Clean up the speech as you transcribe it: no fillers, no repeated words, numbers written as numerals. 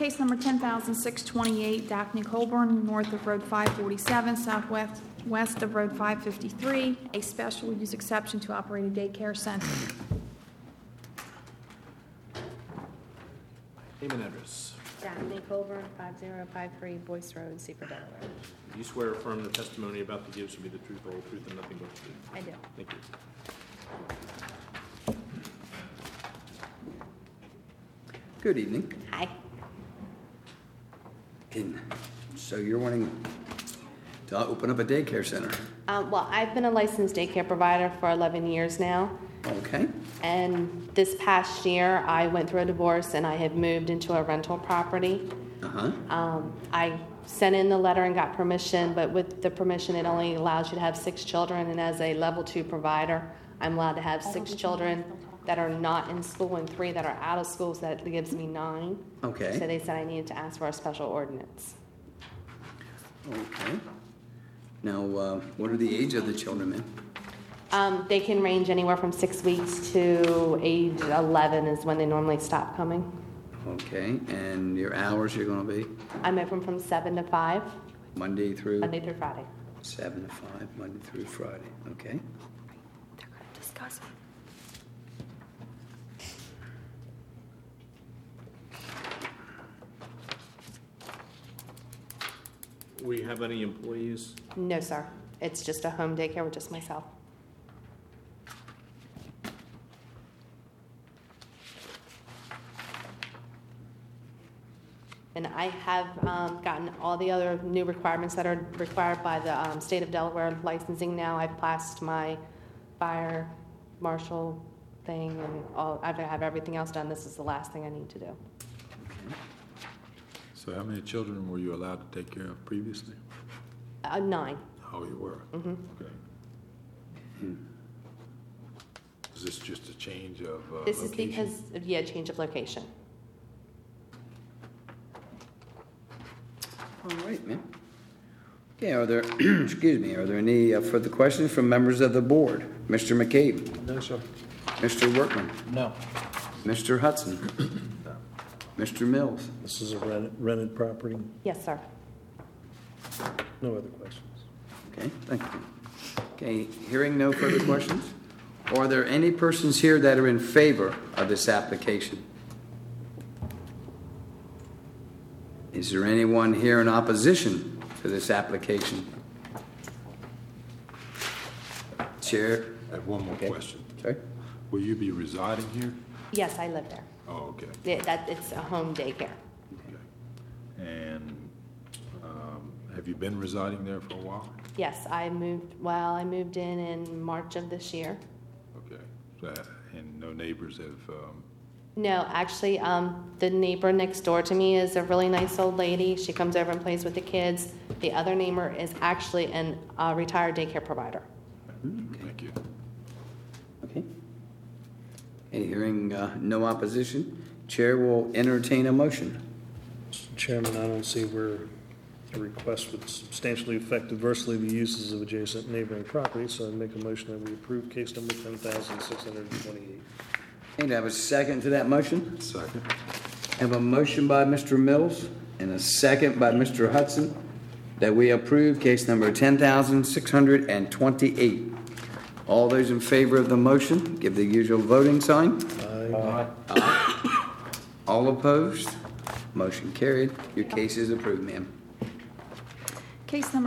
case number 10,628, Daphne Colburn, north of Road 547, southwest of Road 553, a special use exception to operate a daycare center. Name and address. Daphne Colburn, 5053 Boyce Road, Seaford, Delaware. Do you swear or affirm the testimony about to give should be the truth, the whole truth, and nothing but the truth? I do. Thank you. Good evening. Hi. So you're wanting to open up a daycare center? Well, I've been a licensed daycare provider for 11 years now. Okay. And this past year, I went through a divorce and I have moved into a rental property. I sent in the letter and got permission, but with the permission, it only allows you to have 6 children. And as a level 2 provider, I'm allowed to have 6 children that are not in school and 3 that are out of school, so that gives me 9. Okay. So they said I needed to ask for a special ordinance. Okay. Now, what are the age of the children, ma'am? They can range anywhere from 6 weeks to age 11 is when they normally stop coming. Okay. And your hours you're going to be? I'm open from 7 to 5, Monday through? Monday through Friday. 7 to 5, Monday through Friday. Okay. They're going to discuss it. We have any employees? No, sir. It's just a home daycare with just myself. And I have gotten all the other new requirements that are required by the state of Delaware licensing now. I've passed my fire marshal thing and all. I have everything else done. This is the last thing I need to do. So how many children were you allowed to take care of previously? 9. Oh, you were? Mm-hmm. Okay. Is this just a change of This is location? because of, change of location. All right, ma'am. Okay, are there, excuse me, are there any further questions from members of the board? Mr. McCabe? No, sir. Mr. Workman? No. Mr. Hudson? Mr. Mills? This is a rented property. Yes, sir. No other questions. Okay, thank you. Okay, hearing no further questions, are there any persons here that are in favor of this application? Is there anyone here in opposition to this application? Chair? I have one more Okay. question. Sorry? Will you be residing here? Yes, I live there. Oh, okay. It's a home daycare. Okay. And have you been residing there for a while? Yes, I moved in March of this year. Okay. And no neighbors have, No, actually, the neighbor next door to me is a really nice old lady. She comes over and plays with the kids. The other neighbor is actually a retired daycare provider. thank you. Okay. Okay, hearing no opposition, Chair will entertain a motion. Mr. Chairman, I don't see where the request would substantially affect adversely the uses of adjacent neighboring property, so I'd make a motion that we approve case number 10,628. And I have a second to that motion. Second. I have a motion by Mr. Mills and a second by Mr. Hudson that we approve case number 10,628. All those in favor of the motion, give the usual voting sign. Aye. All opposed? Motion carried. Your case is approved, ma'am. Case number